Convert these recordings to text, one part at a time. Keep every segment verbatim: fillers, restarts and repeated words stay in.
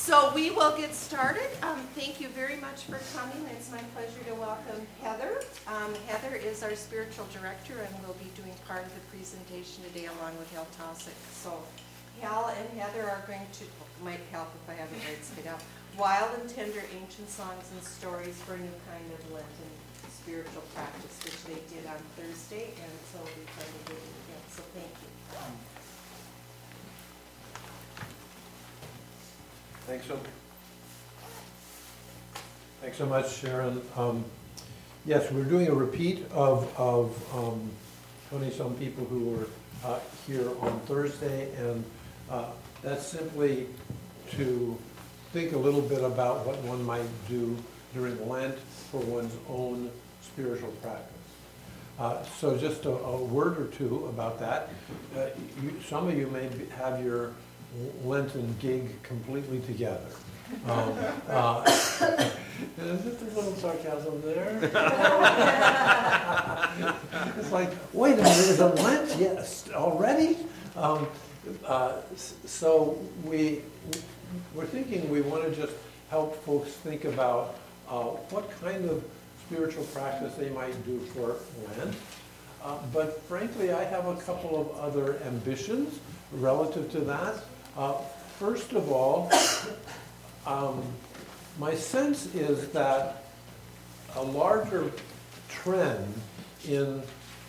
So we will get started. Um, thank you very much for coming. It's my pleasure to welcome Heather. Um, Heather is our spiritual director and will be doing part of the presentation today along with Hal Tosick. So Hal and Heather are going to, might help if I have it right spit out, wild and tender ancient songs and stories for a new kind of Lenten spiritual practice, which they did on Thursday, and so we plan to do it again. So thank you. Thanks so, thanks so much, Sharon. Um, yes, we're doing a repeat of, of um, twenty-some people who were uh, here on Thursday, and uh, that's simply to think a little bit about what one might do during Lent for one's own spiritual practice. Uh, so just a, a word or two about that. Uh, you, some of you may be, have your Lenten gig completely together. Um, uh, is just a little sarcasm there? It's like, wait a minute, is it Lent? Yes, already? Um, uh, so we, we're thinking we want to just help folks think about uh, what kind of spiritual practice they might do for Lent. Uh, but frankly, I have a couple of other ambitions relative to that. Uh, first of all, um, my sense is that a larger trend in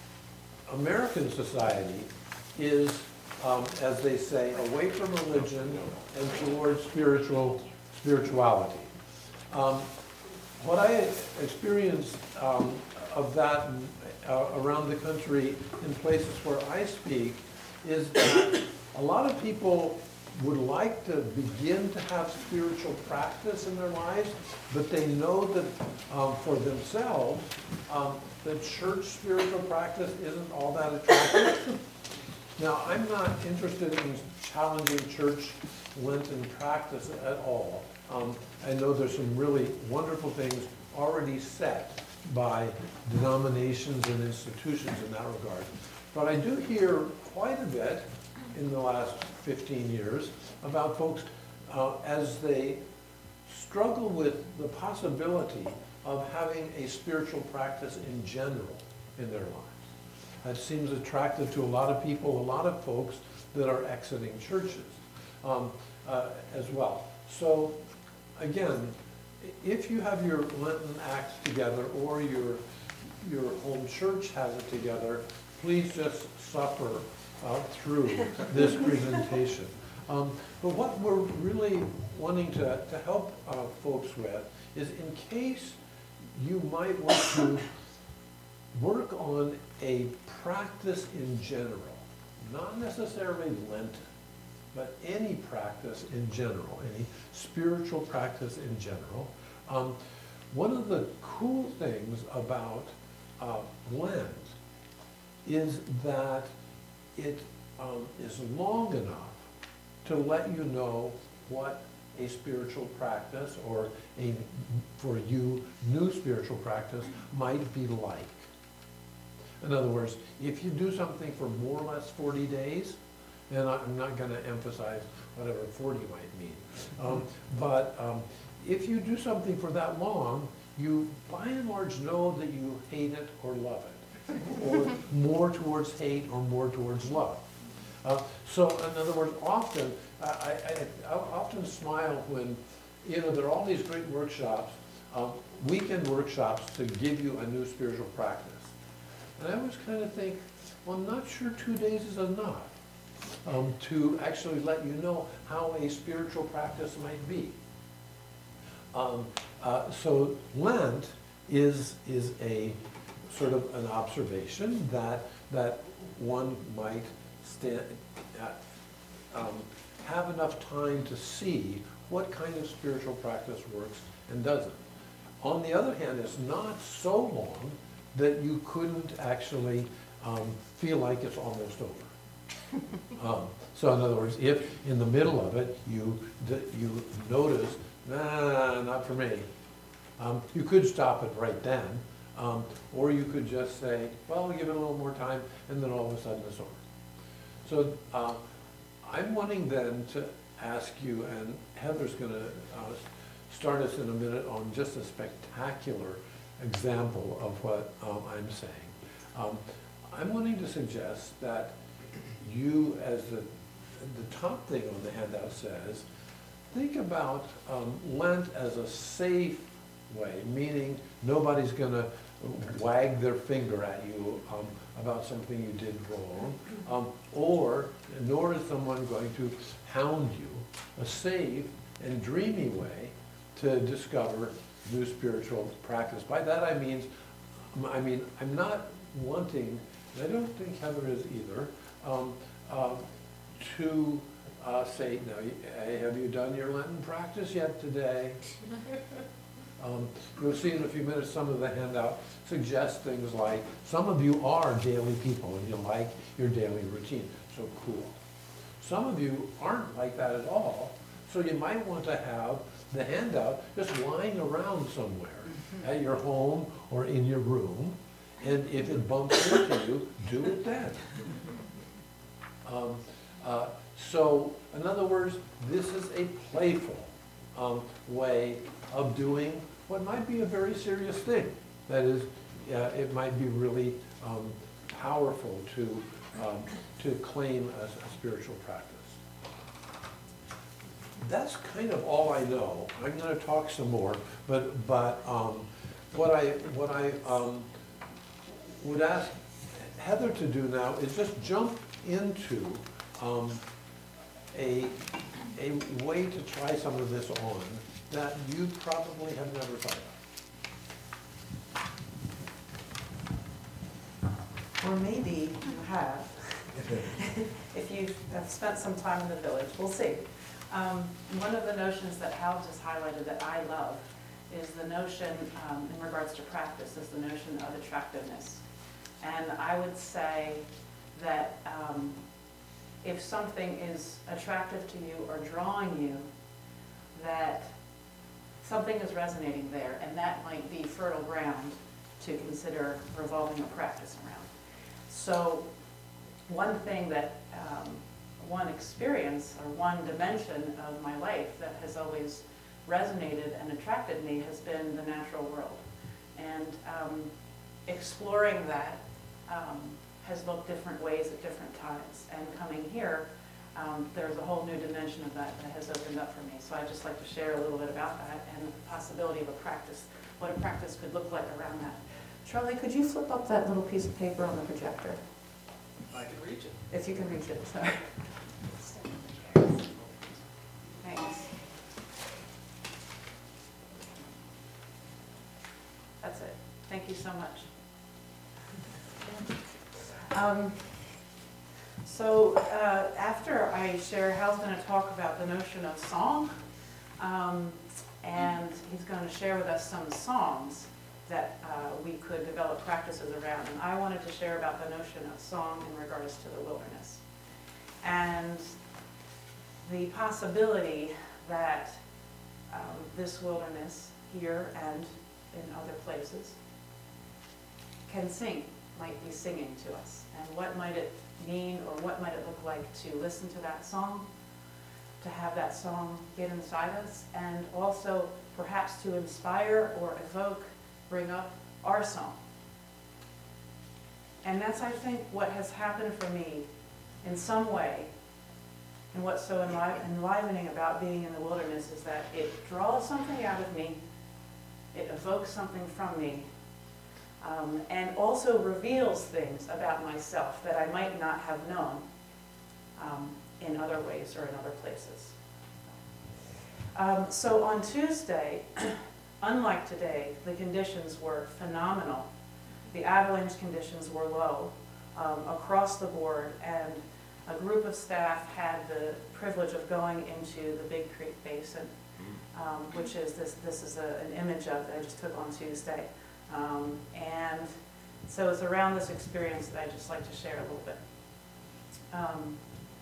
American society is, um, as they say, away from religion and towards spiritual spirituality. Um, what I experienced um, of that uh, around the country in places where I speak is that a lot of people would like to begin to have spiritual practice in their lives, but they know that um, for themselves, um, the church spiritual practice isn't all that attractive. Now, I'm not interested in challenging church Lenten practice at all. Um, I know there's some really wonderful things already set by denominations and institutions in that regard. But I do hear quite a bit in the last fifteen years about folks uh, as they struggle with the possibility of having a spiritual practice in general in their lives. That seems attractive to a lot of people, a lot of folks that are exiting churches um, uh, as well. So again, if you have your Lenten acts together or your, your home church has it together, please just suffer Uh, through this presentation. Um, but what we're really wanting to, to help uh, folks with is in case you might want to work on a practice in general, not necessarily Lenten, but any practice in general, any spiritual practice in general. Um, one of the cool things about uh, Lent is that it um, is long enough to let you know what a spiritual practice or a, for you, new spiritual practice might be like. In other words, if you do something for more or less forty days, and I'm not going to emphasize whatever forty might mean, um, but um, if you do something for that long, you by and large know that you hate it or love it. Or more towards hate or more towards love. Uh, so in other words, often, I, I, I often smile when, you know, there are all these great workshops, um, weekend workshops to give you a new spiritual practice. And I always kind of think, well, I'm not sure two days is enough um, to actually let you know how a spiritual practice might be. Um, uh, so Lent is, is a sort of an observation that that one might stand, uh, um, have enough time to see what kind of spiritual practice works and doesn't. On the other hand, it's not so long that you couldn't actually um, feel like it's almost over. um, so in other words, if in the middle of it you you notice, nah, not for me, um, you could stop it right then. Um, or you could just say, well, give it a little more time, and then all of a sudden it's over. So uh, I'm wanting then to ask you, and Heather's going to uh, start us in a minute on just a spectacular example of what um, I'm saying. Um, I'm wanting to suggest that you, as the, the top thing on the handout says, think about um, Lent as a safe way, meaning nobody's going to wag their finger at you um, about something you did wrong, um, or nor is someone going to hound you. A safe and dreamy way to discover new spiritual practice. By that I mean, I mean I'm not wanting, and I don't think Heather is either, um, uh, to uh, say, now, hey, have you done your Lenten practice yet today? Um, you'll see in a few minutes some of the handout suggests things like, some of you are daily people and you like your daily routine, so cool. Some of you aren't like that at all, so you might want to have the handout just lying around somewhere, at your home or in your room, and if it bumps into you, do it then. Um, uh, so, in other words, this is a playful um, way of doing what might be a very serious thing. That is, uh, it might be really um, powerful to, um, to claim a, a spiritual practice. That's kind of all I know. I'm going to talk some more, but, but um, what I, what I um, would ask Heather to do now is just jump into um, a, a way to try some of this on that you probably have never thought of. Or maybe you have, if you have spent some time in the village, we'll see. Um, one of the notions that Hal just highlighted that I love is the notion, um, in regards to practice, is the notion of attractiveness. And I would say that um, if something is attractive to you or drawing you, that something is resonating there, and that might be fertile ground to consider revolving a practice around. So one thing that, um, one experience or one dimension of my life that has always resonated and attracted me has been the natural world. And um, exploring that um, has looked different ways at different times. And coming here, um, there's a whole new dimension of that that has opened up for me. So I'd just like to share a little bit about that and the possibility of a practice, what a practice could look like around that. Charlie, could you flip up that little piece of paper on the projector? I can reach it. If you can reach it, sorry. Thanks. That's it. Thank you so much. Um, so uh, after I share, Hal's going to talk about the notion of song, um, and he's going to share with us some songs that uh, we could develop practices around. And I wanted to share about the notion of song in regards to the wilderness. And the possibility that um, this wilderness here and in other places can sing, might be singing to us. And what might it mean, or what might it look like to listen to that song, to have that song get inside us, and also perhaps to inspire or evoke, bring up our song. And that's, I think, what has happened for me in some way. And what's so enli enlivening about being in the wilderness is that it draws something out of me, it evokes something from me, um, and also reveals things about myself that I might not have known um, in other ways or in other places. Um, so on Tuesday, unlike today, the conditions were phenomenal. The avalanche conditions were low um, across the board, and a group of staff had the privilege of going into the Big Creek Basin, um, which is this, this is a, an image of that I just took on Tuesday. Um, and so it's around this experience that I'd just like to share a little bit. Um,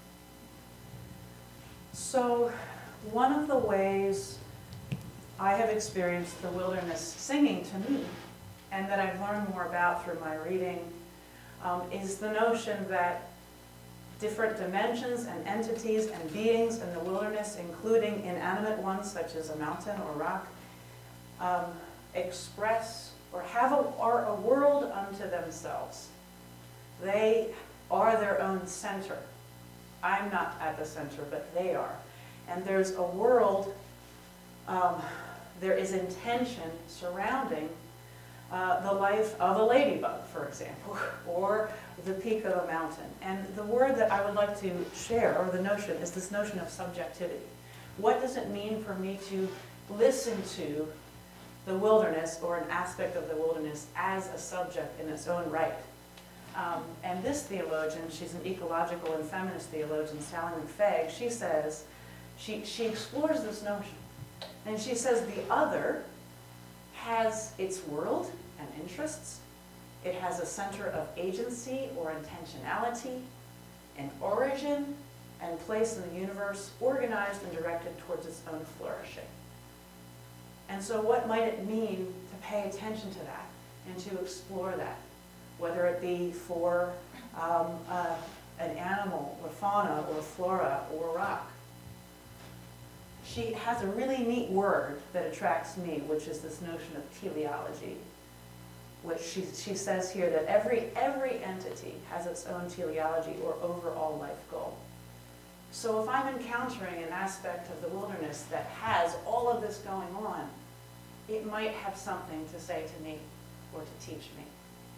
so one of the ways I have experienced the wilderness singing to me, and that I've learned more about through my reading, um, is the notion that different dimensions and entities and beings in the wilderness, including inanimate ones such as a mountain or rock, um, express or have a, are a world unto themselves. They are their own center. I'm not at the center, but they are. And there's a world, um, there is intention surrounding uh, the life of a ladybug, for example, or the peak of a mountain. And the word that I would like to share, or the notion, is this notion of subjectivity. What does it mean for me to listen to the wilderness, or an aspect of the wilderness, as a subject in its own right? Um, and this theologian, she's an ecological and feminist theologian, Sally McFaig, she says, she, she explores this notion. And she says the other has its world and interests. It has a center of agency or intentionality, an origin and place in the universe, organized and directed towards its own flourishing. And so what might it mean to pay attention to that and to explore that? Whether it be for um, uh, an animal or fauna or flora or rock. She has a really neat word that attracts me, which is this notion of teleology, which she, she says here that every, every entity has its own teleology or overall life goal. So if I'm encountering an aspect of the wilderness that has all of this going on, it might have something to say to me or to teach me.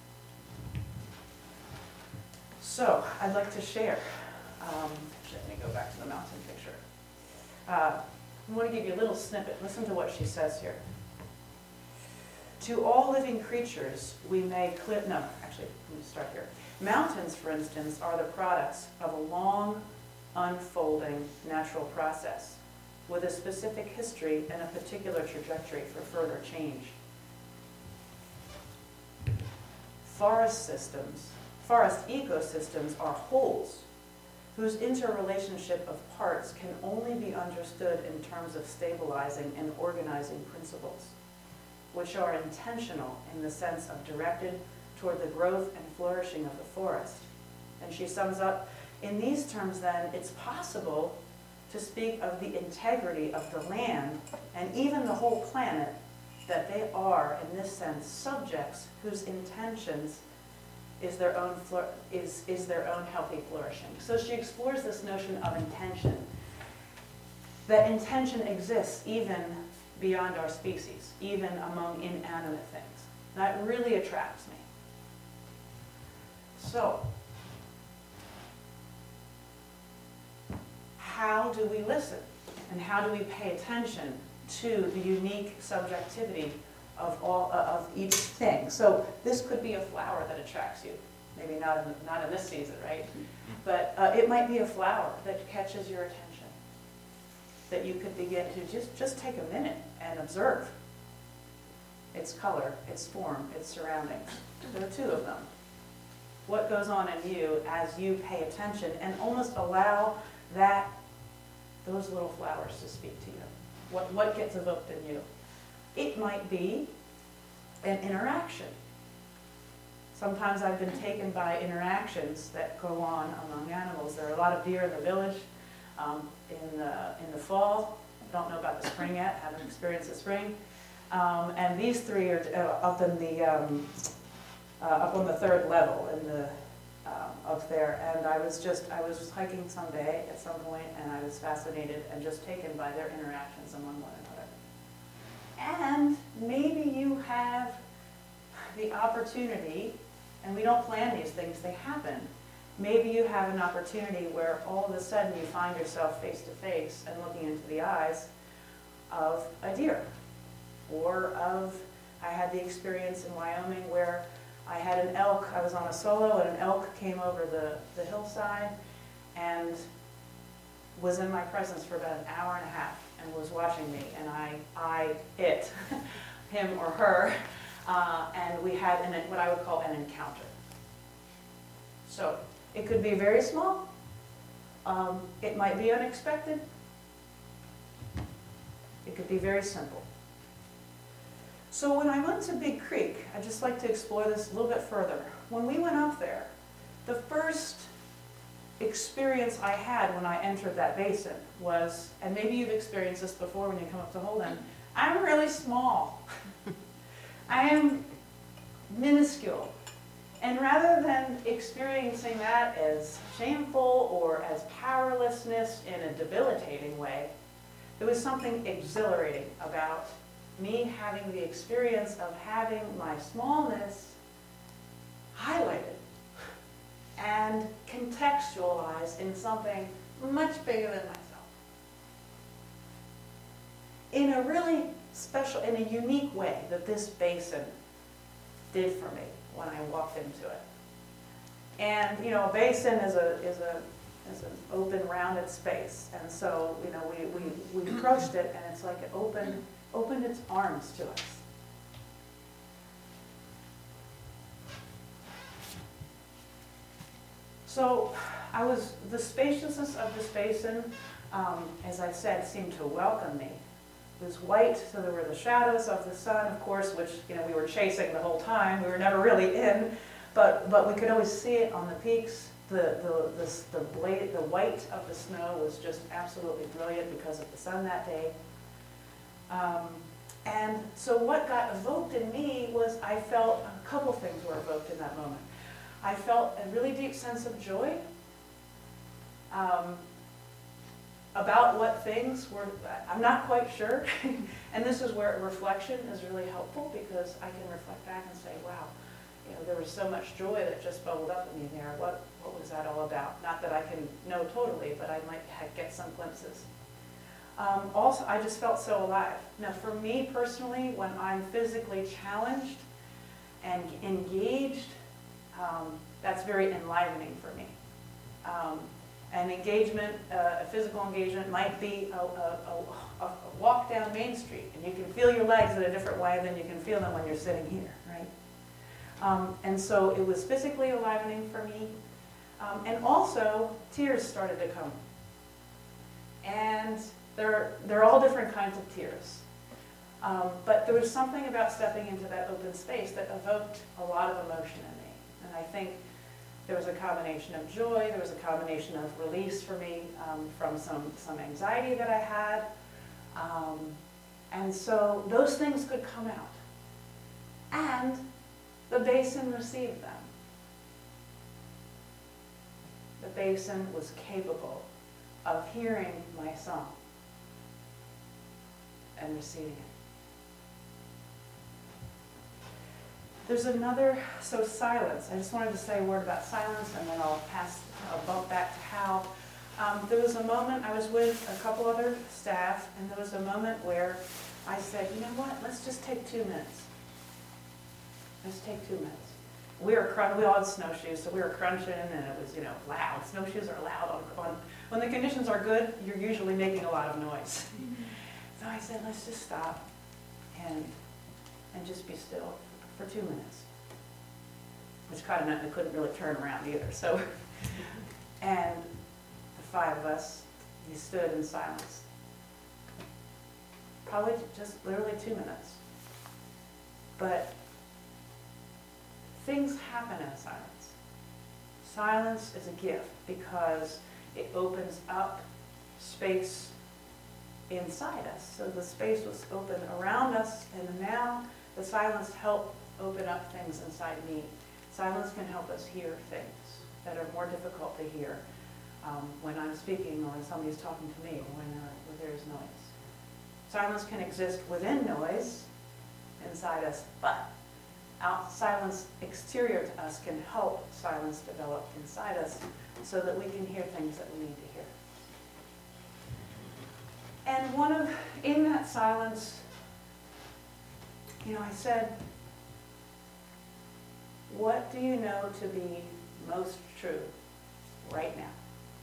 So I'd like to share. Um, let me go back to the mountain picture. Uh, I want to give you a little snippet. Listen to what she says here. To all living creatures, we may clear, no, actually, let me start here. Mountains, for instance, are the products of a long, unfolding natural process with a specific history and a particular trajectory for further change. Forest systems, forest ecosystems are wholes whose interrelationship of parts can only be understood in terms of stabilizing and organizing principles, which are intentional in the sense of directed toward the growth and flourishing of the forest. And she sums up, in these terms then, it's possible to speak of the integrity of the land and even the whole planet, that they are, in this sense, subjects whose intentions is their own is, is their own healthy flourishing. So she explores this notion of intention, that intention exists even beyond our species, even among inanimate things. That really attracts me. So, how do we listen? And how do we pay attention to the unique subjectivity of all uh, of each thing? So this could be a flower that attracts you. Maybe not in, not in this season, right? But uh, it might be a flower that catches your attention, that you could begin to just, just take a minute and observe its color, its form, its surroundings. There are two of them. What goes on in you as you pay attention and almost allow that, those little flowers to speak to you? What, what gets evoked in you? It might be an interaction. Sometimes I've been taken by interactions that go on among animals. There are a lot of deer in the village um, in, the, in the fall. I don't know about the spring yet, haven't experienced the spring. Um, and these three are uh, up in the, um, uh, up on the third level in the, um, up there. And I was just, I was hiking someday at some point, and I was fascinated and just taken by their interactions among one another. And maybe you have the opportunity, and we don't plan these things, they happen. Maybe you have an opportunity where all of a sudden you find yourself face to face and looking into the eyes of a deer. Or of, I had the experience in Wyoming where I had an elk, I was on a solo, and an elk came over the, the hillside and was in my presence for about an hour and a half and was watching me, and I, I, it, him or her, uh, and we had an, what I would call an encounter. So it could be very small, um, it might be unexpected, it could be very simple. So when I went to Big Creek, I'd just like to explore this a little bit further. When we went up there, the first experience I had when I entered that basin was, and maybe you've experienced this before when you come up to Holden, I'm really small. I am minuscule. And rather than experiencing that as shameful or as powerlessness in a debilitating way, there was something exhilarating about me having the experience of having my smallness highlighted and contextualized in something much bigger than myself. In a really special, in a unique way that this basin did for me when I walked into it. And, you know, a basin is a, is a, is an open, rounded space. And so, you know, we, we, we approached it and it's like it opened, opened its arms to us. So I was, the spaciousness of this basin, um, as I said, seemed to welcome me. It was white, so there were the shadows of the sun, of course, which, you know, we were chasing the whole time. We were never really in, but, but we could always see it on the peaks. The, the, the, the, blade, the white of the snow was just absolutely brilliant because of the sun that day. Um, and so what got evoked in me was I felt, a couple things were evoked in that moment. I felt a really deep sense of joy um, about what things were, I'm not quite sure. And this is where reflection is really helpful because I can reflect back and say, wow, you know, there was so much joy that just bubbled up in me there. What, what was that all about? Not that I can know totally, but I might get some glimpses. Um, also, I just felt so alive. Now, for me personally, when I'm physically challenged and engaged, um, that's very enlivening for me. Um, an engagement, uh, a physical engagement might be a, a, a, a walk down Main Street, and you can feel your legs in a different way than you can feel them when you're sitting here, right? Um, and so it was physically enlivening for me. Um, and also, tears started to come. And they're, they're all different kinds of tears. Um, but there was something about stepping into that open space that evoked a lot of emotion in me. And I think there was a combination of joy, there was a combination of release for me um, from some, some anxiety that I had. Um, and so those things could come out. And the basin received them. The basin was capable of hearing my song and receiving it. There's another, so silence. I just wanted to say a word about silence and then I'll pass, I'll bump back to Hal. Um, there was a moment, I was with a couple other staff, and there was a moment where I said, you know what, let's just take two minutes. Let's take two minutes. We were crun- we all had snowshoes, so we were crunching, and it was, you know, loud. Snowshoes are loud. On, on when the conditions are good, you're usually making a lot of noise. Mm-hmm. So I said, let's just stop and and just be still for two minutes. Which kind of meant we couldn't really turn around either. So, and the five of us, we stood in silence. Probably just literally two minutes. But things happen in silence. Silence is a gift because it opens up space inside us. So the space was open around us, and now the silence helped open up things inside me. Silence can help us hear things that are more difficult to hear um, when I'm speaking or when somebody's talking to me or when there, where there's noise. Silence can exist within noise inside us, but out silence exterior to us can help silence develop inside us so that we can hear things that we need to hear. And one of, in that silence, you know, I said, what do you know to be most true right now?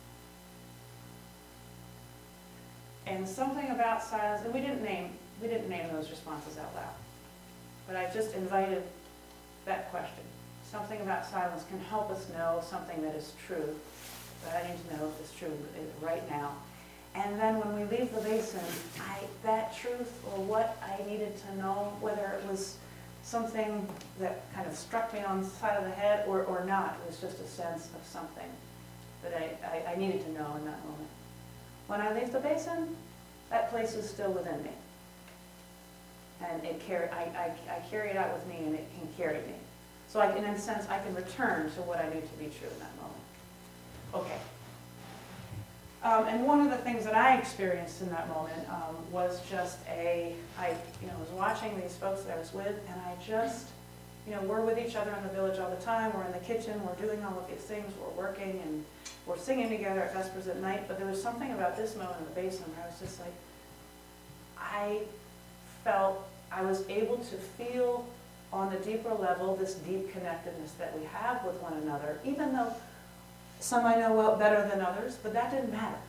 And something about silence, and we didn't name, we didn't name those responses out loud, but I just invited that question. Something about silence can help us know something that is true, that I need to know is true right now. And then when we leave the basin, I, that truth or what I needed to know, whether it was something that kind of struck me on the side of the head or, or not, it was just a sense of something that I, I, I needed to know in that moment. When I leave the basin, that place is still within me. And it carry, I, I, I carry it out with me and it can carry me. So I, in a sense, I can return to what I knew to be true in that moment. Okay. Um, and one of the things that I experienced in that moment um, was just a, I you know, was watching these folks that I was with, and I just, you know, we're with each other in the village all the time, we're in the kitchen, we're doing all of these things, we're working, and we're singing together at Vespers at night, but there was something about this moment in the basement where I was just like, I felt, I was able to feel on a deeper level this deep connectedness that we have with one another, even though some I know well better than others, but that didn't matter.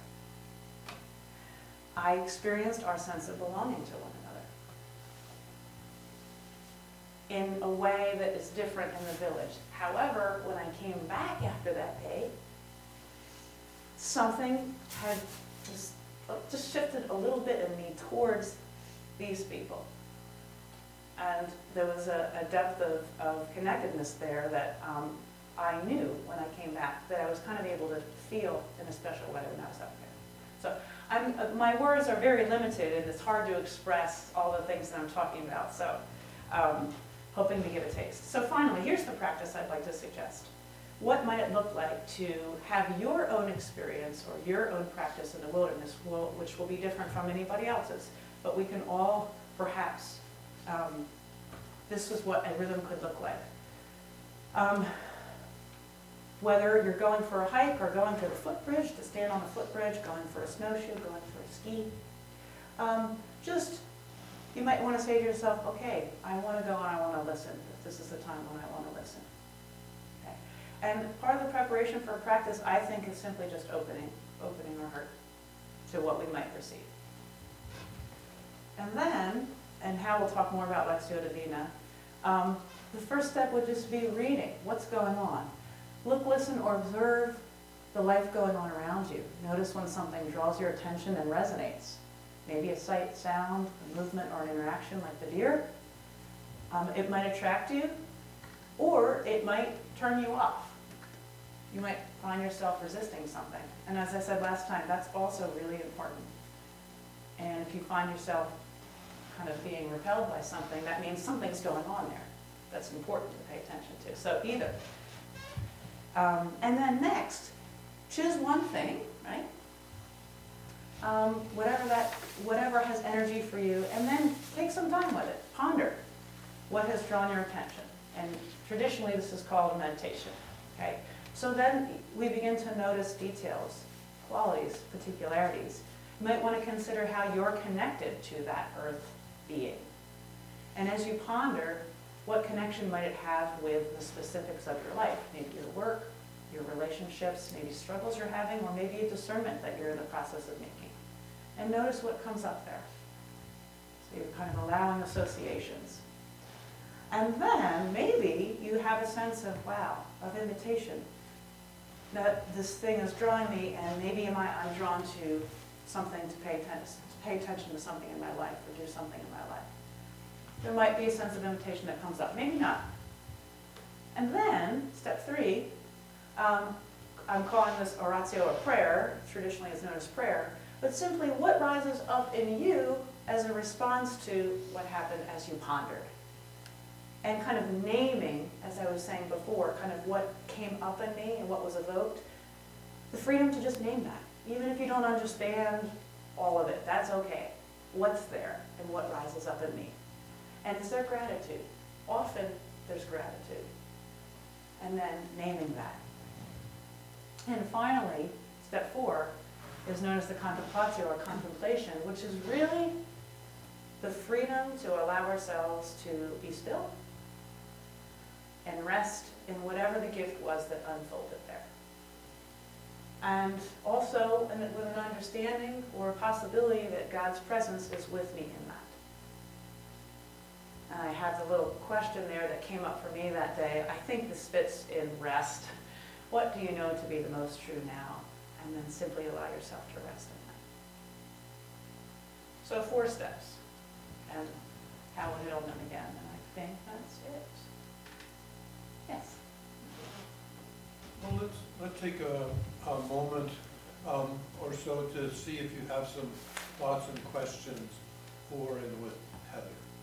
I experienced our sense of belonging to one another in a way that is different in the village. However, when I came back after that day, something had just, just shifted a little bit in me towards these people. And there was a, a depth of, of connectedness there that um, I knew when I came back, that I was kind of able to feel in a special way when I was up there. So I'm, uh, my words are very limited, and it's hard to express all the things that I'm talking about. So um, hoping to give a taste. So finally, here's the practice I'd like to suggest. What might it look like to have your own experience or your own practice in the wilderness, will, which will be different from anybody else's, but we can all perhaps, um, this is what a rhythm could look like. Um, whether you're going for a hike or going to the footbridge, to stand on the footbridge, going for a snowshoe, going for a ski, um, just, you might want to say to yourself, okay, I want to go and I want to listen. This is the time when I want to listen. Okay. And part of the preparation for practice, I think, is simply just opening, opening our heart to what we might receive. And then, and Hal will talk more about Lectio Divina, um, the first step would just be reading. What's going on? Look, listen, or observe the life going on around you. Notice when something draws your attention and resonates. Maybe a sight, sound, a movement, or an interaction like the deer. Um, it might attract you, or it might turn you off. You might find yourself resisting something. And as I said last time, that's also really important. And if you find yourself kind of being repelled by something, that means something's going on there that's important to pay attention to. So either. Um, and then next, choose one thing, right? Um, whatever that, whatever has energy for you, and then take some time with it. Ponder what has drawn your attention. And traditionally, this is called a meditation. Okay. So then we begin to notice details, qualities, particularities. You might want to consider how you're connected to that earth being. And as you ponder, what connection might it have with the specifics of your life? Maybe your work, your relationships, maybe struggles you're having, or maybe a discernment that you're in the process of making. And notice what comes up there. So you're kind of allowing associations. And then maybe you have a sense of, wow, of invitation. That this thing is drawing me, and maybe am I, I'm drawn to something to pay, atten to pay attention to something in my life, or do something in my life. There might be a sense of invitation that comes up, maybe not. And then, step three, um, I'm calling this oratio or prayer, traditionally it's known as prayer, but simply what rises up in you as a response to what happened as you pondered. And kind of naming, as I was saying before, kind of what came up in me and what was evoked. The freedom to just name that. Even if you don't understand all of it, that's okay. What's there and what rises up in me? And is there gratitude? Often there's gratitude. And then naming that. And finally, step four is known as the contemplatio or contemplation, which is really the freedom to allow ourselves to be still and rest in whatever the gift was that unfolded there. And also and with an understanding or a possibility that God's presence is with me in that. And I have the little question there that came up for me that day. I think this fits in rest. What do you know to be the most true now? And then simply allow yourself to rest in that. So four steps. And how will hit on them again? And I think that's it. Yes? Well, let's, let's take a, a moment um, or so to see if you have some thoughts and questions for and with Heather.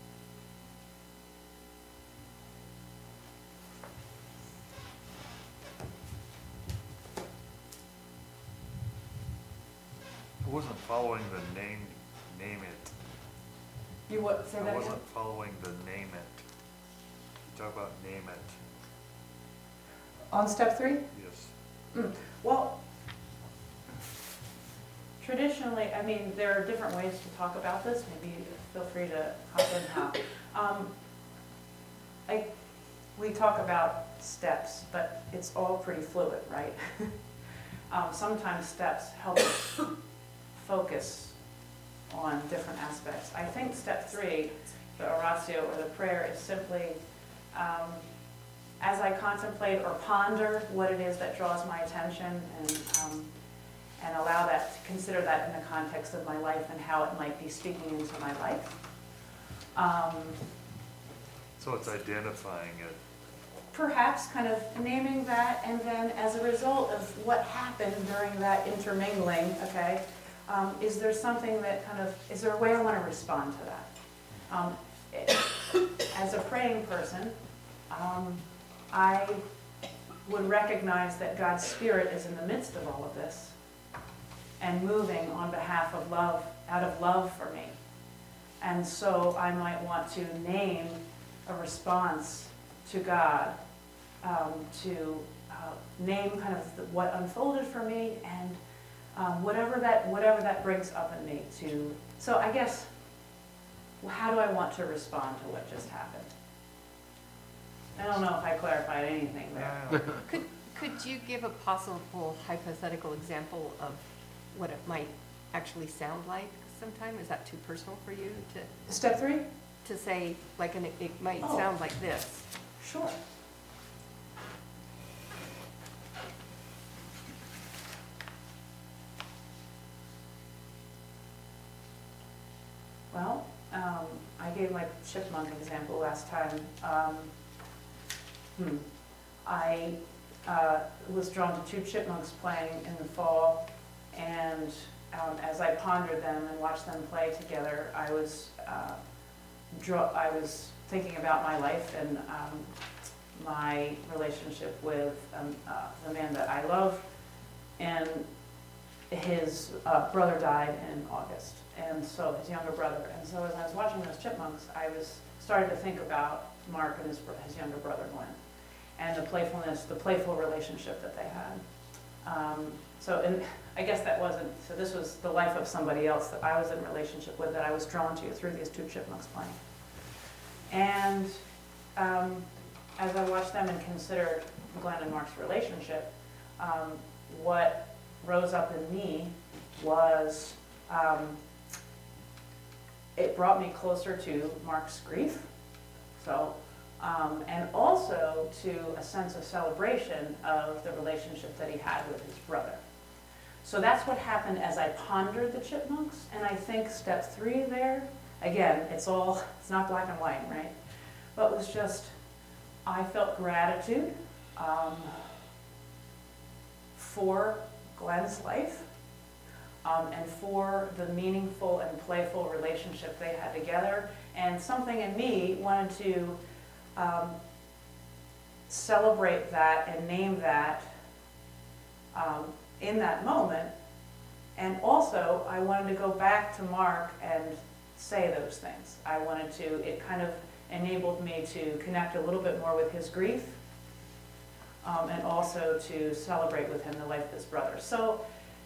I wasn't following the name, name it. You what, say I that again? wasn't following the name it. You talk about name it, On step three? yes. Mm, Well, traditionally, I mean, there are different ways to talk about this. Maybe feel free to hop in how. Um, I, we talk about steps, but it's all pretty fluid, right? um, sometimes steps help us focus on different aspects. I think step three, the oratio or the prayer, is simply um, as I contemplate or ponder what it is that draws my attention and um, and allow that to consider that in the context of my life and how it might be speaking into my life. Um, So it's identifying it. perhaps kind of naming that, and then as a result of what happened during that intermingling, okay, um, is there something that kind of, is there a way I want to respond to that? Um, as a praying person, um, I would recognize that God's Spirit is in the midst of all of this and moving on behalf of love, out of love for me. And so I might want to name a response to God, um, to uh, name kind of the, what unfolded for me, and um, whatever that whatever that brings up in me. To so I guess, well, how do I want to respond to what just happened? I don't know if I clarified anything there. Could, could you give a possible hypothetical example of what it might actually sound like sometime? Is that too personal for you to, Step three? to say, like, an, it might Oh. sound like this? Sure. Well, um, I gave my chipmunk example last time. Um, hmm. I uh, was drawn to two chipmunks playing in the fall, and um, as I pondered them and watched them play together, I was uh, draw. I was thinking about my life and um, my relationship with um, uh, the man that I love, and his uh, brother died in August, and so his younger brother. And so as I was watching those chipmunks, I was started to think about Mark and his bro- his younger brother Glenn, and the playfulness, the playful relationship that they had. Um, so, and I guess that wasn't. So this was the life of somebody else that I was in relationship with, that I was drawn to through these two chipmunks playing. And um, as I watched them and considered Glenn and Mark's relationship, um, what rose up in me was, um, it brought me closer to Mark's grief, so, um, and also to a sense of celebration of the relationship that he had with his brother. So that's what happened as I pondered the chipmunks, and I think step three there, again, it's all, it's not black and white, right? But it was just, I felt gratitude um, for Glenn's life, um, and for the meaningful and playful relationship they had together. And something in me wanted to um, celebrate that and name that um, in that moment. And also, I wanted to go back to Mark and say those things. I wanted to, it kind of enabled me to connect a little bit more with his grief, um, and also to celebrate with him the life of his brother. So,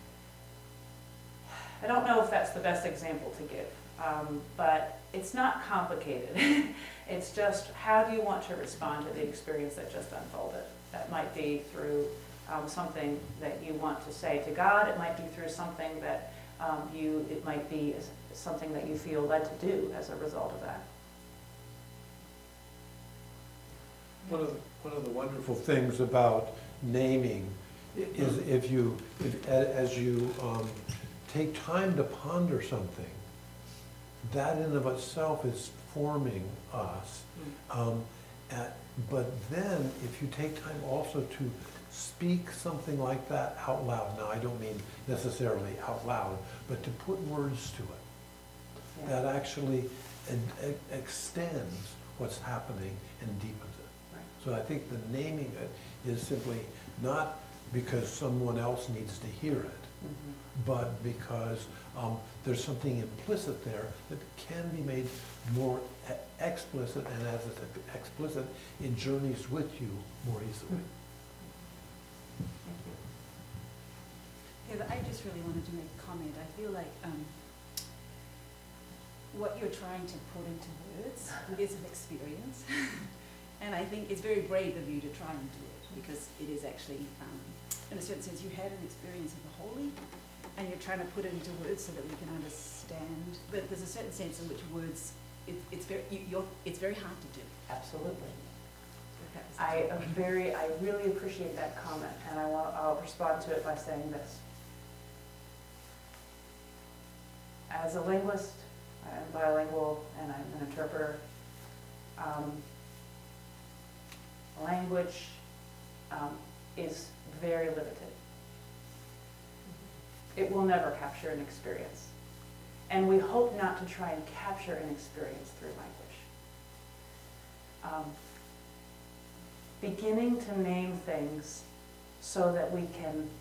I don't know if that's the best example to give, um, but it's not complicated. It's just, how do you want to respond to the experience that just unfolded? That might be through um, something that you want to say to God. It might be through something that um, you, it might be something that you feel led to do as a result of that. One of the, one of the wonderful things about naming i- is if you, if, a- as you um, take time to ponder something, that in of itself is forming us. Um, at- But then, if you take time also to speak something like that out loud. Now, I don't mean necessarily out loud, but to put words to it Yeah. that actually e- e- extends what's happening and deepens it. Right. So I think the naming it is simply not because someone else needs to hear it, Mhm. but because um, there's something implicit there that can be made more e- explicit, and as it's explicit, it journeys with you more easily. Thank you. Heather, I just really wanted to make a comment. I feel like um, what you're trying to put into words is an experience. And I think it's very brave of you to try and do it, because it is actually, um, in a certain sense, you had an experience of the holy, and you're trying to put it into words so that we can understand. But there's a certain sense in which words, it, it's very, you, you're, it's very hard to do. Absolutely. So perhaps- I am very, I really appreciate that comment, and I want, I'll respond to it by saying this. As a linguist, I'm bilingual, and I'm an interpreter. Um, language um, is very limited. It will never capture an experience. And we hope not to try and capture an experience through language. Um, beginning to name things so that we can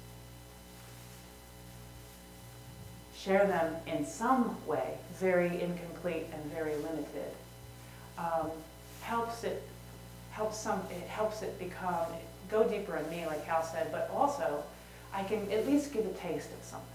share them in some way, very incomplete and very limited, um, helps it helps some it helps it become go deeper in me, like Hal said, but also I can at least give a taste of something.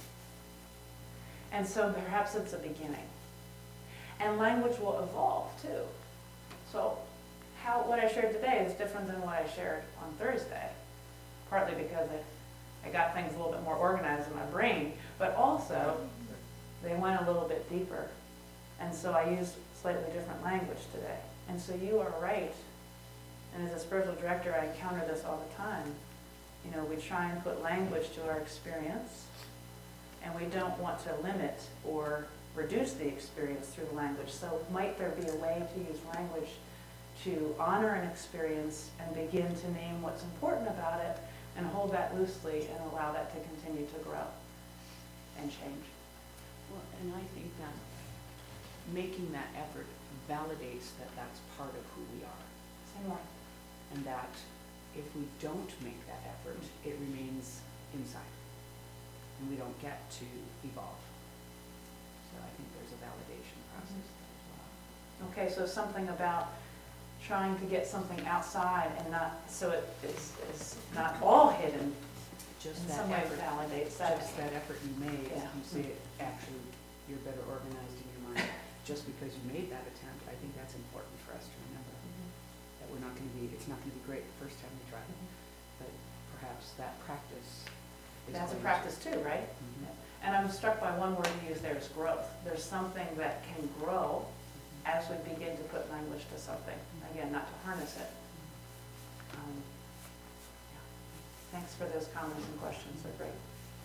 And so perhaps it's a beginning. And language will evolve too. So how what I shared today is different than what I shared on Thursday, partly because I, I got things a little bit more organized in my brain, but also they went a little bit deeper. And so I used slightly different language today. And so you are right. And as a spiritual director, I encounter this all the time. You know, we try and put language to our experience, and we don't want to limit or reduce the experience through the language. So might there be a way to use language to honor an experience and begin to name what's important about it and hold that loosely and allow that to continue to grow and change? Well, and I think that making that effort validates that that's part of who we are. Same way. And that if we don't make that effort, it remains inside. And we don't get to evolve. So I think there's a validation process there as well. Okay, so something about trying to get something outside and not, so it is, is not all hidden, Just in that some way effort, validates that. just that effort you made, Yeah. you say it, actually, you're better organized in your mind. Just because you made that attempt, I think that's important for us to remember. That we're not gonna be, it's not gonna be great the first time we try it, but perhaps that practice is. That's a going to- practice too, right? Mhm. And I'm struck by one word you used there is growth. There's something that can grow as we begin to put language to something. Again, not to harness it. Um, yeah. Thanks for those comments and questions, they're great.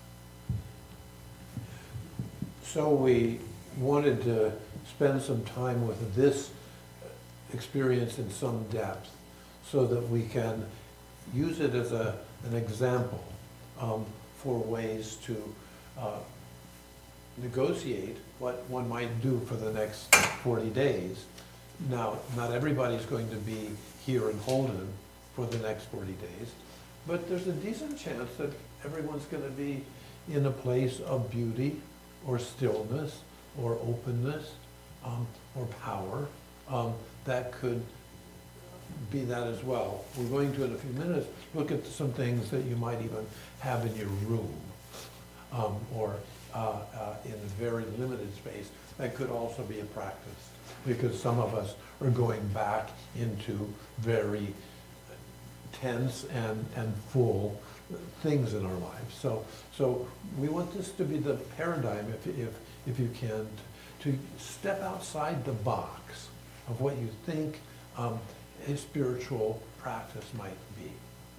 So we wanted to spend some time with this experience in some depth so that we can use it as a, an example um, for ways to uh, negotiate what one might do for the next forty days. Now, not everybody's going to be here in Holden for the next forty days, but there's a decent chance that everyone's going to be in a place of beauty or stillness or openness um, or power um, that could be that as well. We're going to, in a few minutes, look at some things that you might even have in your room um, or uh, uh, in a very limited space. That could also be a practice, because some of us are going back into very tense and, and full things in our lives. So, so we want this to be the paradigm, if, if, if you can, to step outside the box of what you think um, a spiritual practice might be.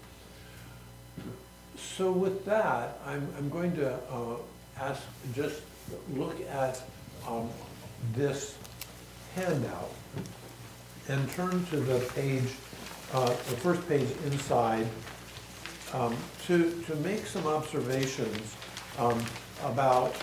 So with that, I'm, I'm going to uh, ask, just look at um, this handout and turn to the page, uh, the first page inside um, to, to make some observations um, about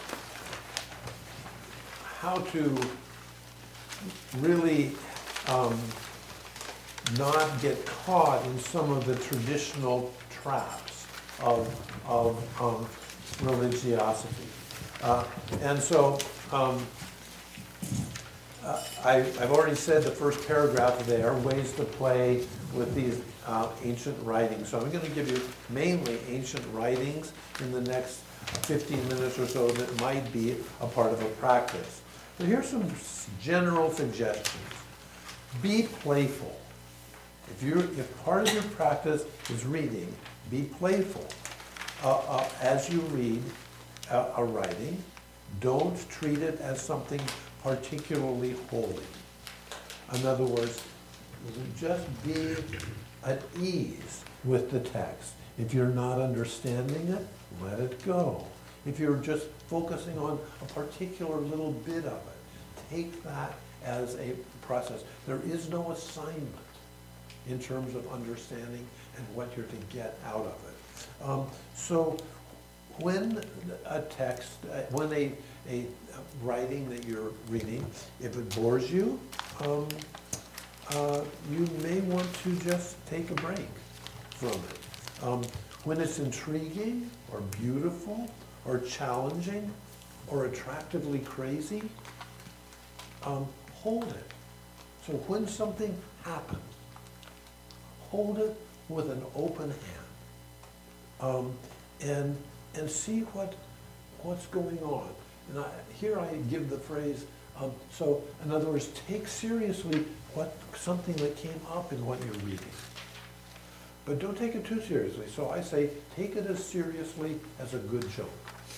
how to really um, not get caught in some of the traditional traps of, of um, religiosity. Uh, and so um, uh, I, I've already said the first paragraph there, ways to play with these uh, ancient writings. So I'm going to give you mainly ancient writings in the next fifteen minutes or so that might be a part of a practice. So here's some general suggestions. Be playful. If you're, if part of your practice is reading, be playful. Uh, uh, as you read a, a writing, don't treat it as something particularly holy. In other words, just be at ease with the text. If you're not understanding it, let it go. If you're just focusing on a particular little bit of it, take that as a process. There is no assignment in terms of understanding and what you're to get out of it. Um, so when a text, uh, when a, a writing that you're reading, if it bores you, um, uh, you may want to just take a break from it. Um, when it's intriguing or beautiful or challenging or attractively crazy, um, hold it. So when something happens, hold it with an open hand, um, and and see what what's going on. And I, here I give the phrase. Um, so in other words, take seriously what something that came up in what you're reading, but don't take it too seriously. So I say, take it as seriously as a good joke.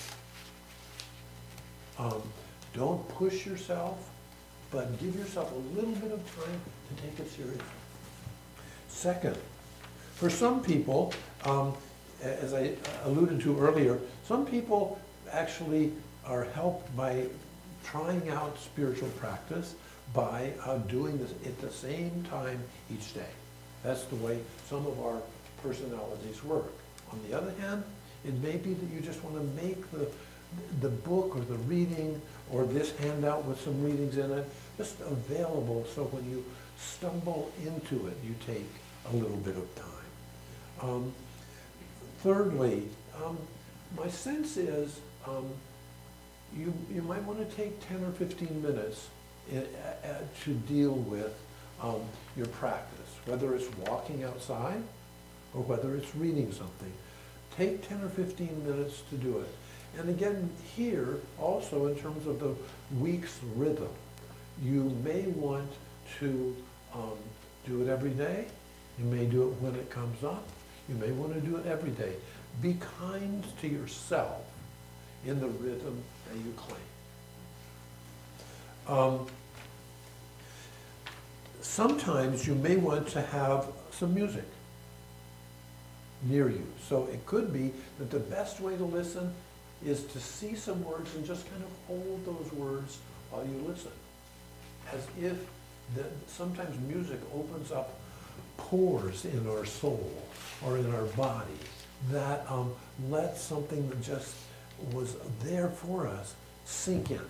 Um, don't push yourself, but give yourself a little bit of time to take it seriously. Second, for some people, um, as I alluded to earlier, some people actually are helped by trying out spiritual practice by uh, doing this at the same time each day. That's the way some of our personalities work. On the other hand, it may be that you just want to make the, the book or the reading or this handout with some readings in it just available, so when you stumble into it, you take a little bit of time. Um, thirdly, um, my sense is um, you, you might want to take ten or fifteen minutes in, uh, to deal with um, your practice, whether it's walking outside or whether it's reading something. Take ten or fifteen minutes to do it. And again, here, also in terms of the week's rhythm, you may want to um, do it every day. You may do it when it comes up. You may want to do it every day. Be kind to yourself in the rhythm that you claim. Um, sometimes you may want to have some music near you. So it could be that the best way to listen is to see some words and just kind of hold those words while you listen. As if the, sometimes music opens up pores in our soul or in our body that um, let something that just was there for us sink in.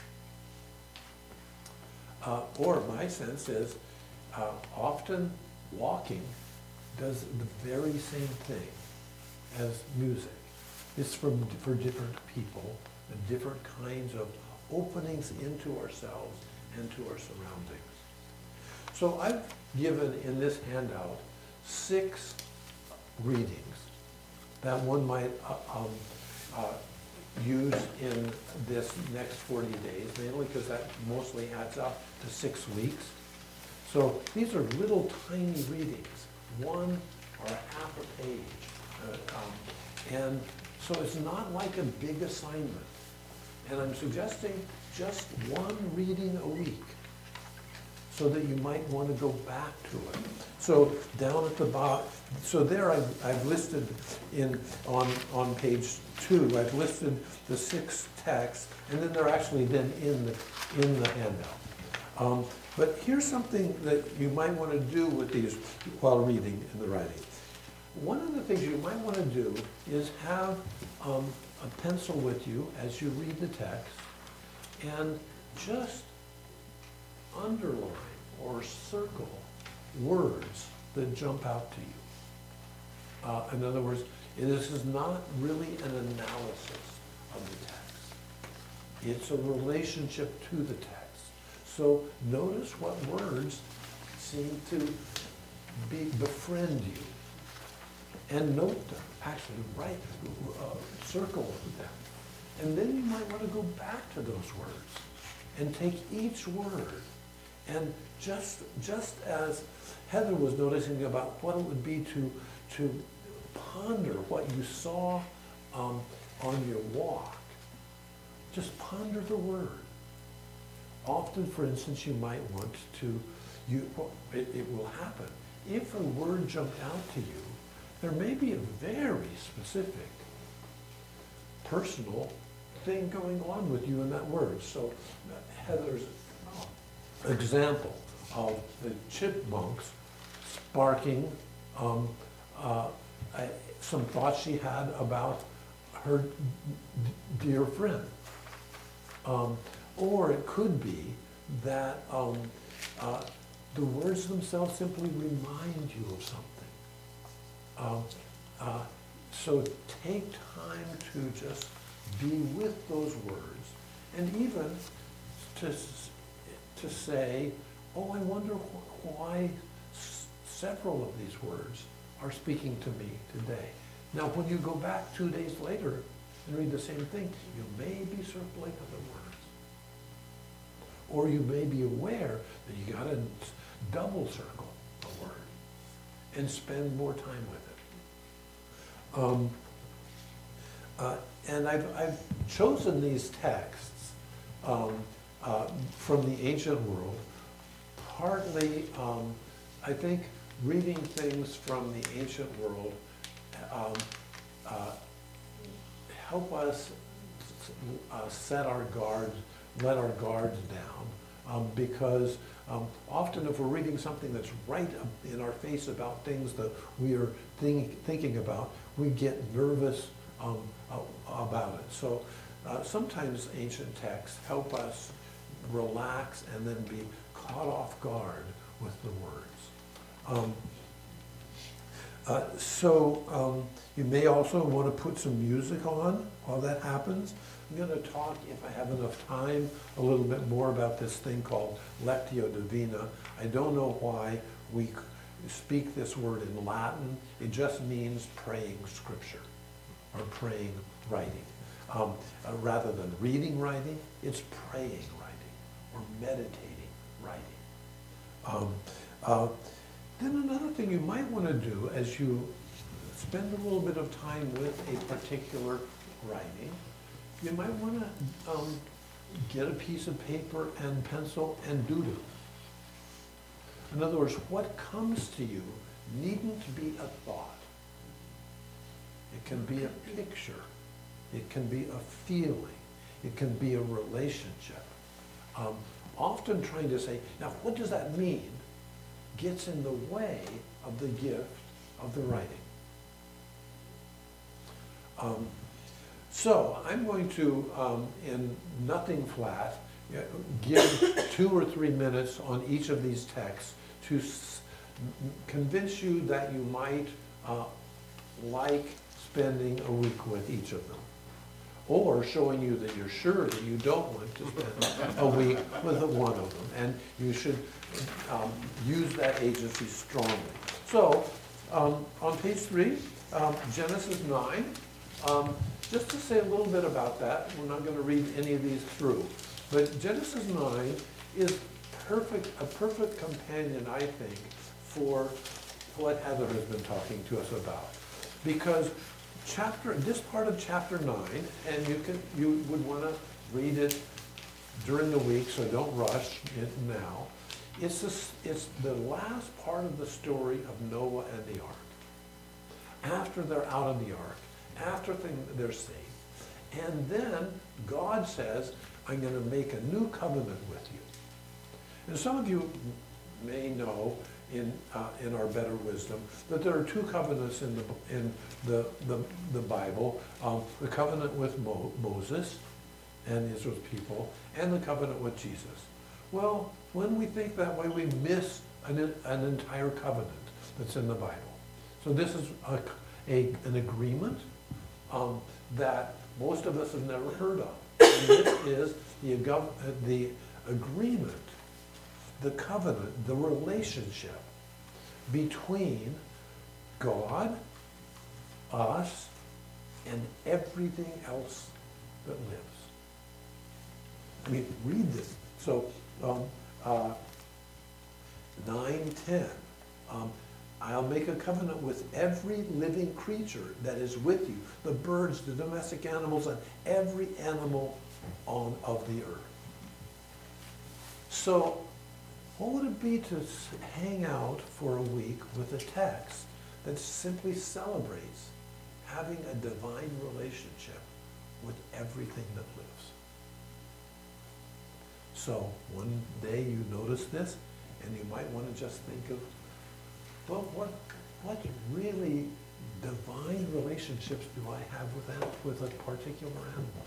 Uh, or my sense is uh, often walking does the very same thing as music. It's from, for different people and different kinds of openings into ourselves and to our surroundings. So I've given in this handout six readings that one might uh, um, uh, use in this next forty days, mainly because that mostly adds up to six weeks. So these are little tiny readings, one or a half a page. Uh, um, and so it's not like a big assignment. And I'm suggesting just one reading a week so that you might want to go back to it. So down at the bottom, so there I've, I've listed in on, on page two, I've listed the six texts, and then they're actually then in the, in the handout. Um, but here's something that you might want to do with these while reading in the writing. one of the things you might want to do is have um, a pencil with you as you read the text and just underline or circle words that jump out to you. Uh, in other words, this is not really an analysis of the text. It's a relationship to the text. So notice what words seem to be, befriend you. And note them, actually write, uh, circle them. And then you might want to go back to those words and take each word and just, just as Heather was noticing about what it would be to, to ponder what you saw um, on your walk, just ponder the word. Often, for instance, you might want to, you, it, it will happen. If a word jumped out to you, there may be a very specific, personal thing going on with you in that word. So Heather's example of the chipmunks sparking um, uh, I, some thoughts she had about her d- dear friend. Um, or it could be that um, uh, the words themselves simply remind you of something. Um, uh, so take time to just be with those words, and even to, s- to say, oh, I wonder wh- why s- several of these words are speaking to me today. Now, when you go back two days later and read the same thing, you may be circling other words. Or you may be aware that you gotta double circle a word and spend more time with it. Um, uh, and I've, I've chosen these texts um, uh, from the ancient world, partly, um, I think, reading things from the ancient world um, uh, help us uh, set our guards, let our guards down, um, because um, often if we're reading something that's right in our face about things that we are think, thinking about, we get nervous um, about it. So uh, sometimes ancient texts help us relax and then be caught off guard with the words. Um, uh, so um, you may also want to put some music on while that happens. I'm going to talk, if I have enough time, a little bit more about this thing called Lectio Divina. I don't know why we speak this word in Latin. It just means praying scripture or praying writing. Um, uh, rather than reading writing, it's praying writing or meditating writing. Um, uh, then another thing you might want to do as you spend a little bit of time with a particular writing, you might want to um, get a piece of paper and pencil and doodle. In other words, what comes to you needn't be a thought. It can be a picture. It can be a feeling. It can be a relationship. Um, often trying to say, now what does that mean, gets in the way of the gift of the writing. Um, so I'm going to, um, in nothing flat, give two or three minutes on each of these texts to s convince you that you might uh, like spending a week with each of them. Or showing you that you're sure that you don't want to spend a week with one of them. And you should um, use that agency strongly. So, um, on page three, um, Genesis nine, um, just to say a little bit about that, we're not going to read any of these through. But Genesis nine is perfect, a perfect companion, I think, for what Heather has been talking to us about. Because chapter, this part of chapter nine, and you can, you would want to read it during the week, so don't rush it now. It's, this, it's the last part of the story of Noah and the ark. After they're out of the ark, after they're safe, and then God says, I'm going to make a new covenant with you. And some of you may know in, uh, in our better wisdom that there are two covenants in the, in the, the, the Bible. Um, the covenant with Mo- Moses and Israel's people, and the covenant with Jesus. Well, when we think that way, we miss an, an entire covenant that's in the Bible. So this is a, a, an agreement um, that most of us have never heard of. And this is the, ag- the agreement, the covenant, the relationship between God, us, and everything else that lives. I mean, read this. So, um, uh, nine ten. Um, I'll make a covenant with every living creature that is with you, the birds, the domestic animals, and every animal on of the earth. So, what would it be to s- hang out for a week with a text that simply celebrates having a divine relationship with everything that lives? So one day you notice this, and you might want to just think of, well, what, what really divine relationships do I have with that, with a particular animal?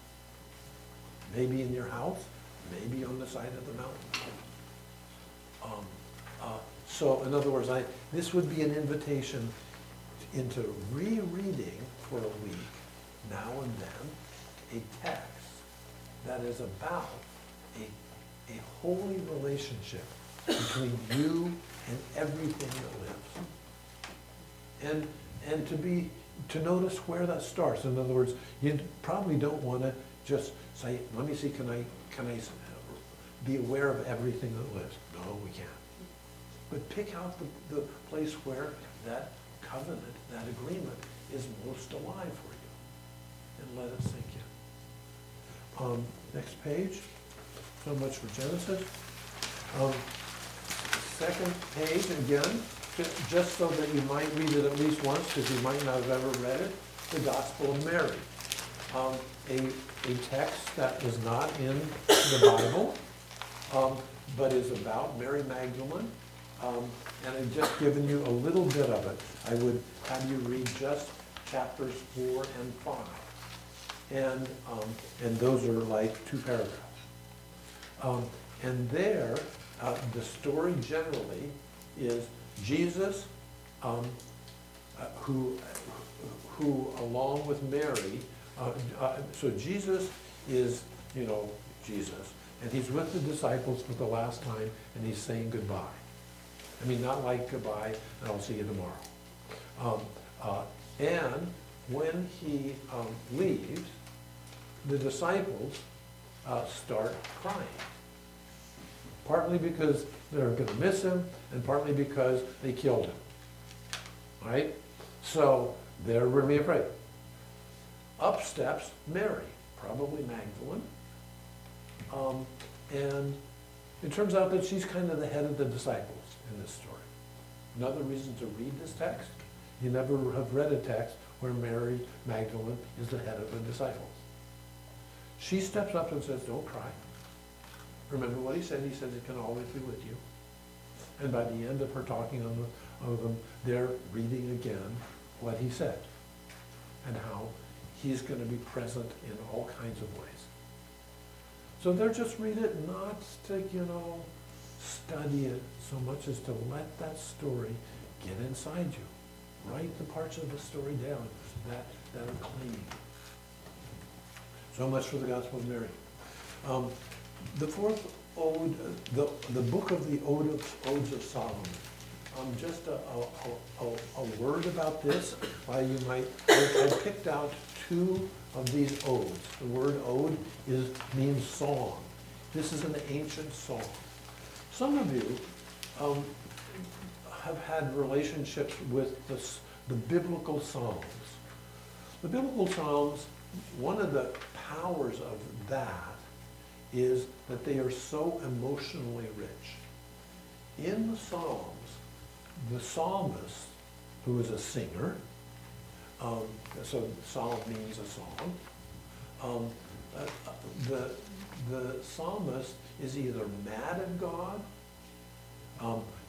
Maybe in your house, maybe on the side of the mountain. Um, uh, so in other words, I, this would be an invitation into rereading for a week, now and then, a text that is about a, a holy relationship between you and everything that lives. And, and to be, to notice where that starts. In other words, you probably don't want to just say, let me see, can I, can I be aware of everything that lives? No, we can't. But pick out the, the place where that covenant, that agreement is most alive for you. And let it sink in. Um, next page. So much for Genesis. Um, second page, again, ju- just so that you might read it at least once, because you might not have ever read it, the Gospel of Mary. Um, a, a text that is not in the Bible, um, but is about Mary Magdalene. Um, and I've just given you a little bit of it. I would have you read just chapters four and five. And, um, and those are like two paragraphs. Um, and there, uh, the story generally is Jesus, um, uh, who, who along with Mary, uh, uh, so Jesus is, you know, Jesus, and he's with the disciples for the last time, and he's saying goodbye. I mean, not like goodbye, and I'll see you tomorrow. Um, uh, and when he um, leaves, the disciples uh, start crying. Partly because they're going to miss him, and partly because they killed him. Right? So they're really afraid. Up steps Mary, probably Magdalene. Um, and it turns out that she's kind of the head of the disciples in this story. Another reason to read this text, you never have read a text where Mary Magdalene is the head of the disciples. She steps up and says, don't cry. Remember what he said? He says it can always be with you. And by the end of her talking on the, of them, they're reading again what he said and how he's going to be present in all kinds of ways. So they're just read it not to, you know, study it so much as to let that story get inside you. Write the parts of the story down that, that are clean. So much for the Gospel of Mary. Um, the fourth ode, the, the book of the Ode of, Odes of Solomon. Um, just a, a, a, a word about this, why you might, I, I picked out two of these odes. The word ode is, means song. This is an ancient song. Some of you um, have had relationships with the, the biblical Psalms. The biblical Psalms, one of the powers of that is that they are so emotionally rich. In the Psalms, the psalmist, who is a singer, um, so psalm means a song, um, uh, the, the psalmist is either mad at God, um,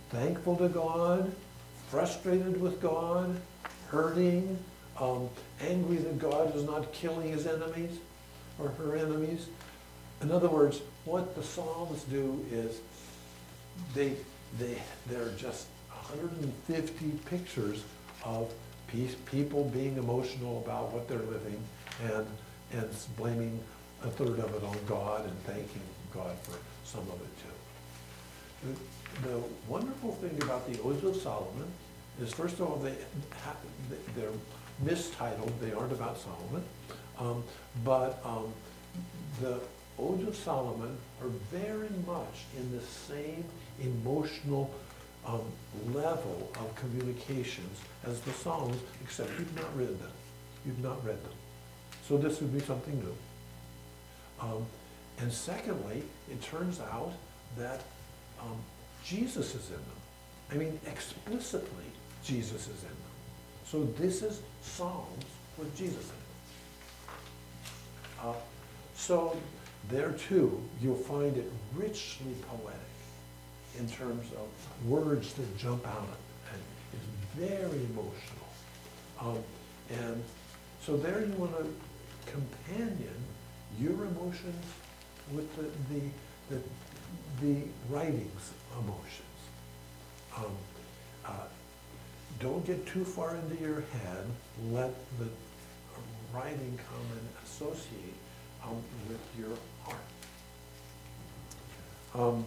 thankful to God, frustrated with God, hurting, um, angry that God is not killing his enemies or her enemies. In other words, what the Psalms do is they, they, they're just one hundred fifty pictures of peace, people being emotional about what they're living and, and blaming a third of it on God and thanking God for some of it too. The, the wonderful thing about the Odes of Solomon is, first of all, they ha they're mistitled, they aren't about Solomon, um, but um, the Odes of Solomon are very much in the same emotional um, level of communications as the Psalms, except you've not read them. You've not read them. So this would be something new. Um, and secondly, it turns out that um, Jesus is in them. I mean, explicitly, Jesus is in them. So this is Psalms with Jesus in them. Uh, so there too, you'll find it richly poetic in terms of words that jump out at and it's very emotional. Um, and so there you want to companion your emotions with the, the, the, the writing's emotions. Um, uh, don't get too far into your head. Let the writing come and associate um, with your heart. Um,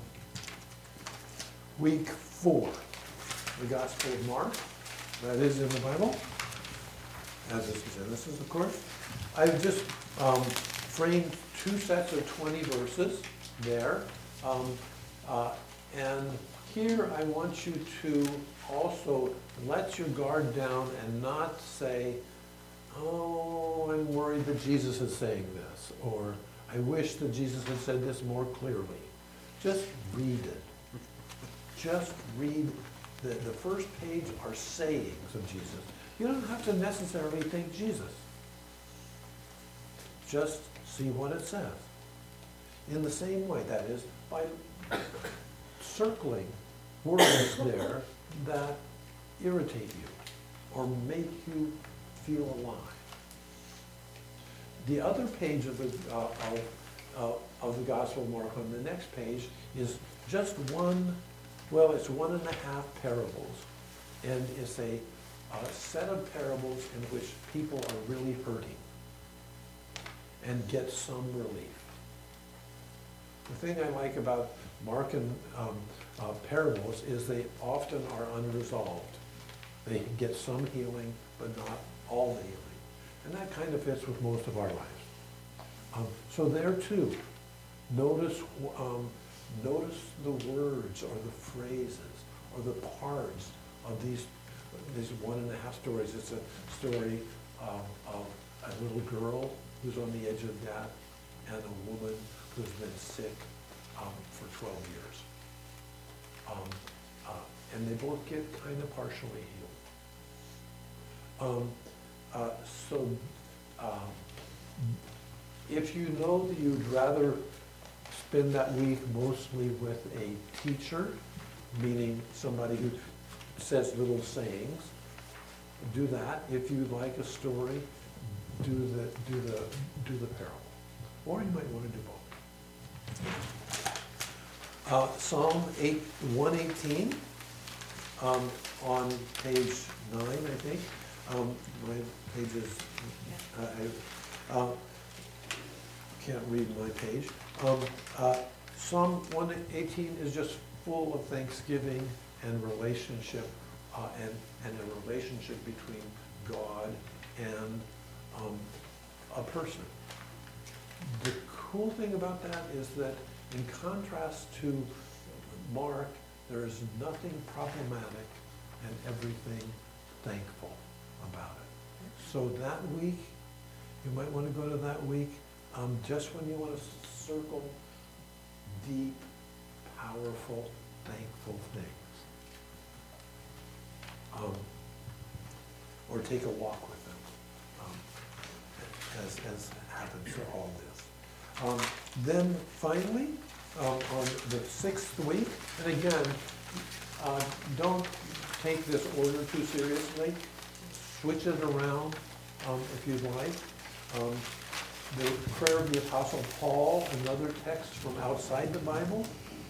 week four, the Gospel of Mark. That is in the Bible, as is Genesis, of course. I've just um, framed two sets of twenty verses there. Um, uh, and here I want you to also let your guard down and not say, oh, I'm worried that Jesus is saying this, or I wish that Jesus had said this more clearly. Just read it. Just read. The, the first page are sayings of Jesus. You don't have to necessarily think Jesus. Just see what it says. In the same way, that is, by circling words there that irritate you or make you feel alive. The other page of the, uh, of, uh, of the Gospel of Mark on the next page is just one, well, it's one and a half parables. And it's a, a set of parables in which people are really hurting and get some relief. The thing I like about Mark and um, uh, parables is they often are unresolved. They get some healing, but not all the healing. And that kind of fits with most of our lives. Um, so there too, notice, um, notice the words or the phrases or the parts of these, these one and a half stories. It's a story um, of a little girl who's on the edge of death and a woman who's been sick um, for twelve years. Um, uh, and they both get kind of partially healed. Um, uh, so um, if you know that you'd rather spend that week mostly with a teacher, meaning somebody who says little sayings, do that. If you like a story, do the, do the, do the parable. Or you might want to do both. Uh, Psalm eight, one eighteen, um, on page nine, I think. Um, my page is, uh, I uh, can't read my page. Um, uh, Psalm one eighteen is just full of thanksgiving and relationship, uh, and, and a relationship between God and um, a person. The cool thing about that is that in contrast to Mark, there is nothing problematic and everything thankful about it. So that week, you might want to go to that week um, just when you want to circle deep, powerful, thankful things. Um, or take a walk with them, um, as, as happens for all this. Um, then finally, um, on the sixth week, and again, uh, don't take this order too seriously. Switch it around um, if you'd like. Um, The prayer of the Apostle Paul, another text from outside the Bible.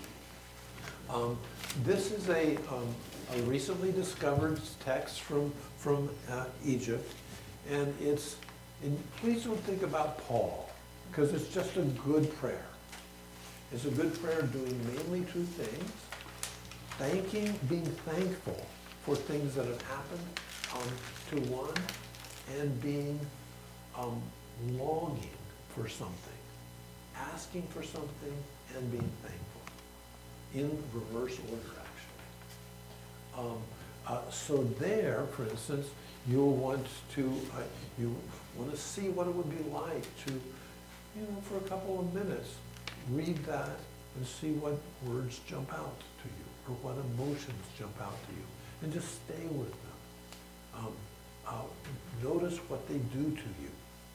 Um, This is a, um, a recently discovered text from, from uh, Egypt, and it's, and please don't think about Paul, because it's just a good prayer. It's a good prayer doing mainly two things: thanking, being thankful for things that have happened um, to one, and being um, longing for something, asking for something and being thankful, in reverse order, actually. Um, uh, so there, for instance, you'll want to, uh, you want to see what it would be like to, you know, for a couple of minutes, read that and see what words jump out to you, or what emotions jump out to you, and just stay with them. Um, uh, notice what they do to you.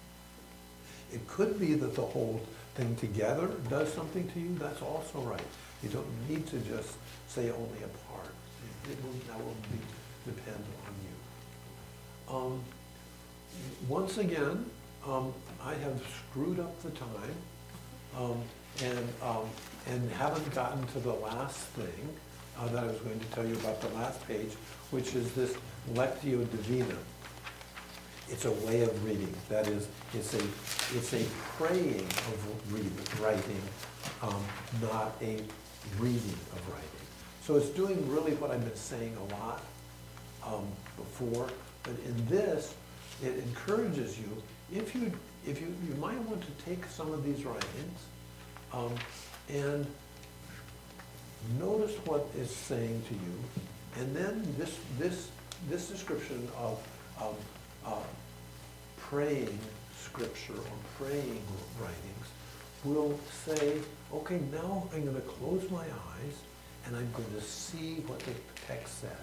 It could be that the whole thing together does something to you. That's also right. You don't need to just say only a part. It, it will, that will be, depend on you. Um, once again, um, I have screwed up the time um, and, um, and haven't gotten to the last thing uh, that I was going to tell you about, the last page, which is this Lectio Divina. It's a way of reading. That is, it's a, it's a praying of reading, writing, um, not a reading of writing. So it's doing really what I've been saying a lot um, before, but in this, it encourages you, if you, if you, you might want to take some of these writings um, and notice what it's saying to you, and then this, this, this description of um, Uh, praying scripture or praying writings will say, okay, now I'm going to close my eyes and I'm going to see what the text said.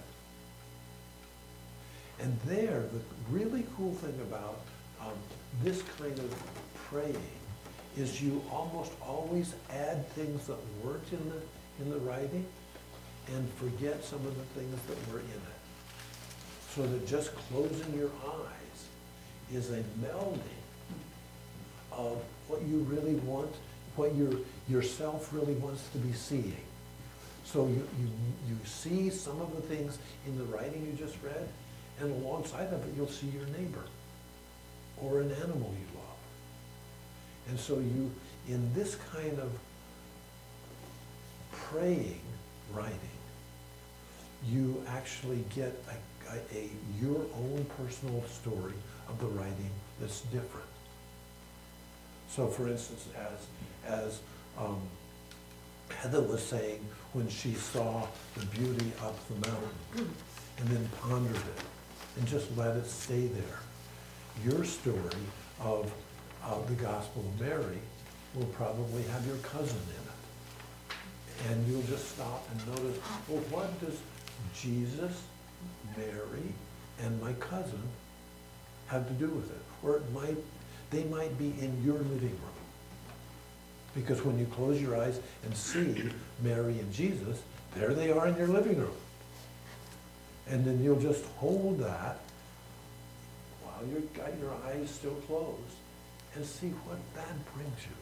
And there, the really cool thing about um, this kind of praying is you almost always add things that weren't in the, in the writing and forget some of the things that were in it. So that just closing your eyes is a melding of what you really want, what your yourself really wants to be seeing. So you, you, you see some of the things in the writing you just read, and alongside of it you'll see your neighbor or an animal you love. And so you, in this kind of praying writing, you actually get a A, a your own personal story of the writing that's different. So, for instance, as as um, Heather was saying, when she saw the beauty up the mountain, and then pondered it, and just let it stay there, your story of of the Gospel of Mary will probably have your cousin in it, and you'll just stop and notice, well, what does Jesus, Mary, and my cousin have to do with it? Or it might, they might be in your living room. Because when you close your eyes and see Mary and Jesus, there they are in your living room. And then you'll just hold that while you've got your eyes still closed and see what that brings you.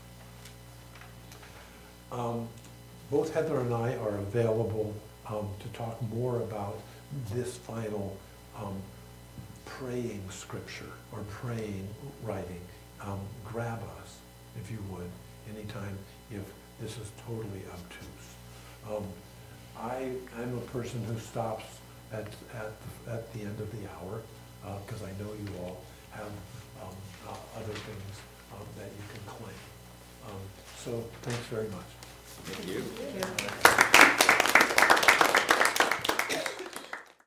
Um, both Heather and I are available um, to talk more about this final um, praying scripture or praying writing. Um, grab us, if you would, anytime if this is totally obtuse. Um, I, I'm a person who stops at, at, at the end of the hour because uh, I know you all have um, uh, other things um, that you can claim. Um, so thanks very much. Thank you.